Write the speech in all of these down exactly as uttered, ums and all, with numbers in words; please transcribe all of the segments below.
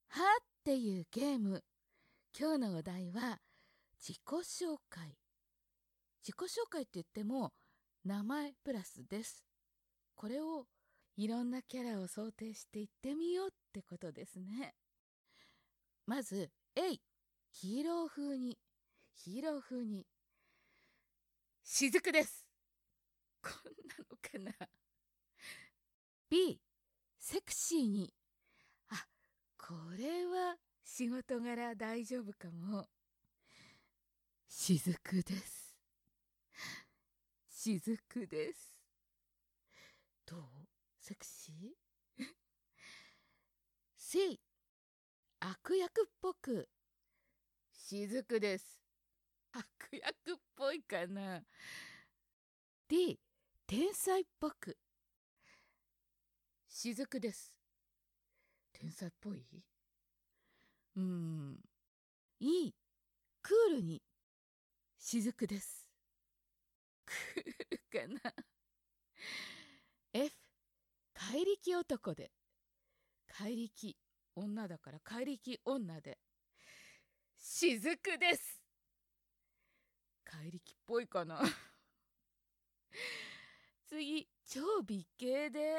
はっていうゲーム。今日のお題は自己紹介。自己紹介って言っても名前プラスです。これをいろんなキャラを想定していってみようってことですね。まず A、 ヒーロー風にヒーロー風にしずくです。こんなのかな。 B、 セクシーに、あ、これは仕事柄大丈夫かも。しずくです。しずくです。どう？セクシー？ C、 悪役っぽく。しずくです。悪役っぽいかな。 D、 天才っぽく。しずくです。天才っぽい？うーん。E、クールに。しずくです。クールかな。F、怪力男で。怪力、女だから怪力女で。しずくです。怪力っぽいかな。次、超美形で。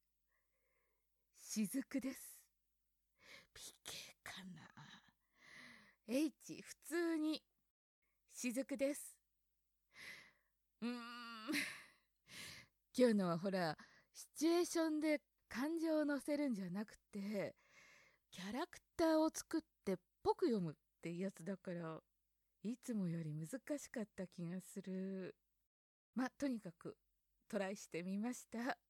しずくです。美形かな。H、普通に。しずくです。うーん。今日のはほら、シチュエーションで感情を乗せるんじゃなくて、キャラクターを作ってっぽく読むってやつだから、いつもより難しかった気がする。ま、とにかくトライしてみました。